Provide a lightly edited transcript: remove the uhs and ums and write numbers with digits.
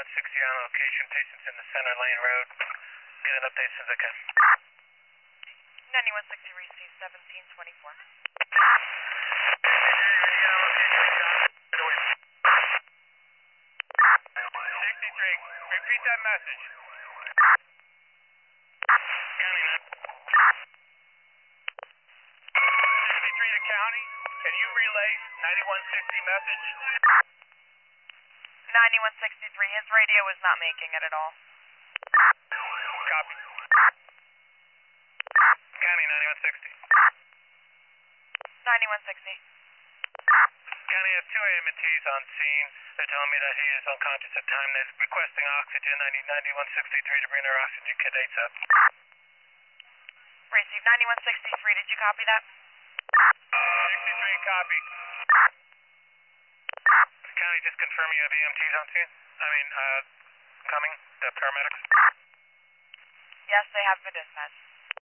9160 on location. Patients in the Center Lane Road. Get an update as soon as I can. 9160 receive 1724. 63, repeat that message. County 63 to county. Can you relay 9160 message? 9163, his radio is not making it at all. Copy. County 9160. 9160. County has 2 AMTs on scene. They're telling me that he is unconscious at time. They're requesting oxygen. I need 9163 to bring their oxygen kit ASAP. Receive 9163, did you copy that? 63, copy. County, just confirming you have EMTs on scene? Coming, the paramedics? Yes, they have been dispatched.